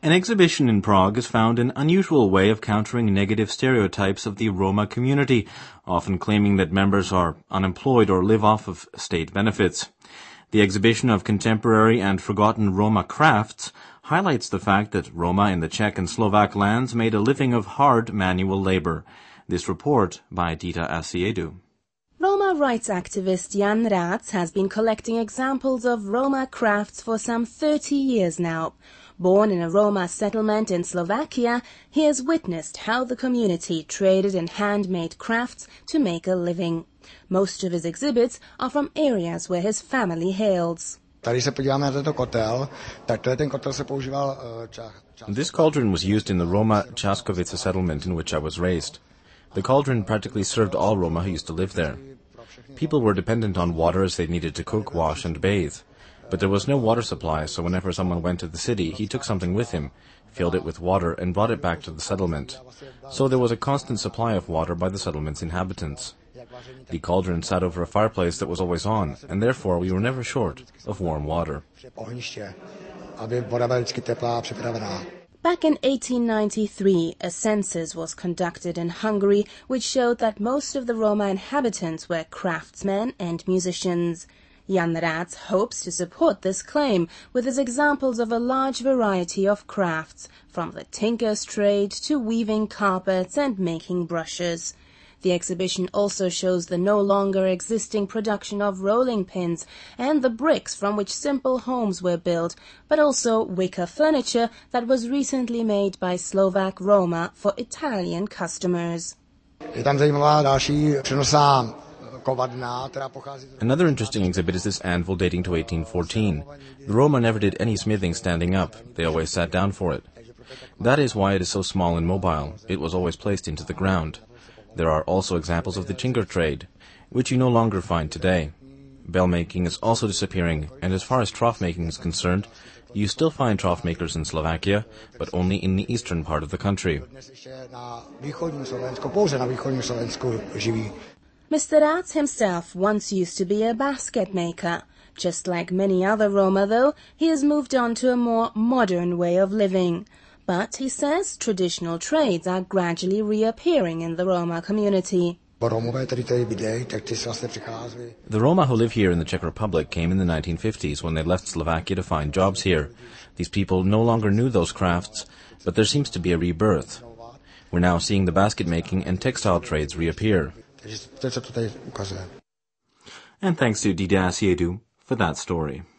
An exhibition in Prague has found an unusual way of countering negative stereotypes of the Roma community, often claiming that members are unemployed or live off of state benefits. The exhibition of contemporary and forgotten Roma crafts highlights the fact that Roma in the Czech and Slovak lands made a living of hard manual labor. This report by Dita Asiedu. Roma rights activist Jan Rác has been collecting examples of Roma crafts for some 30 years now. Born in a Roma settlement in Slovakia, he has witnessed how the community traded in handmade crafts to make a living. Most of his exhibits are from areas where his family hails. This cauldron was used in the Roma Časkovice settlement in which I was raised. The cauldron practically served all Roma who used to live there. People were dependent on water as they needed to cook, wash, and bathe. But there was no water supply, so whenever someone went to the city, he took something with him, filled it with water, and brought it back to the settlement. So there was a constant supply of water by the settlement's inhabitants. The cauldron sat over a fireplace that was always on, and therefore we were never short of warm water. Back in 1893, a census was conducted in Hungary which showed that most of the Roma inhabitants were craftsmen and musicians. Jan Rác hopes to support this claim with his examples of a large variety of crafts, from the tinker's trade to weaving carpets and making brushes. The exhibition also shows the no longer existing production of rolling pins and the bricks from which simple homes were built, but also wicker furniture that was recently made by Slovak Roma for Italian customers. Another interesting exhibit is this anvil dating to 1814. The Roma never did any smithing standing up. They always sat down for it. That is why it is so small and mobile. It was always placed into the ground. There are also examples of the tinker trade, which you no longer find today. Bell making is also disappearing, and as far as trough making is concerned, you still find trough makers in Slovakia, but only in the eastern part of the country. Mr. Rác himself once used to be a basket maker. Just like many other Roma, though, he has moved on to a more modern way of living. But, he says, traditional trades are gradually reappearing in the Roma community. The Roma who live here in the Czech Republic came in the 1950s when they left Slovakia to find jobs here. These people no longer knew those crafts, but there seems to be a rebirth. We're now seeing the basket making and textile trades reappear. And thanks to Dita Asiedu for that story.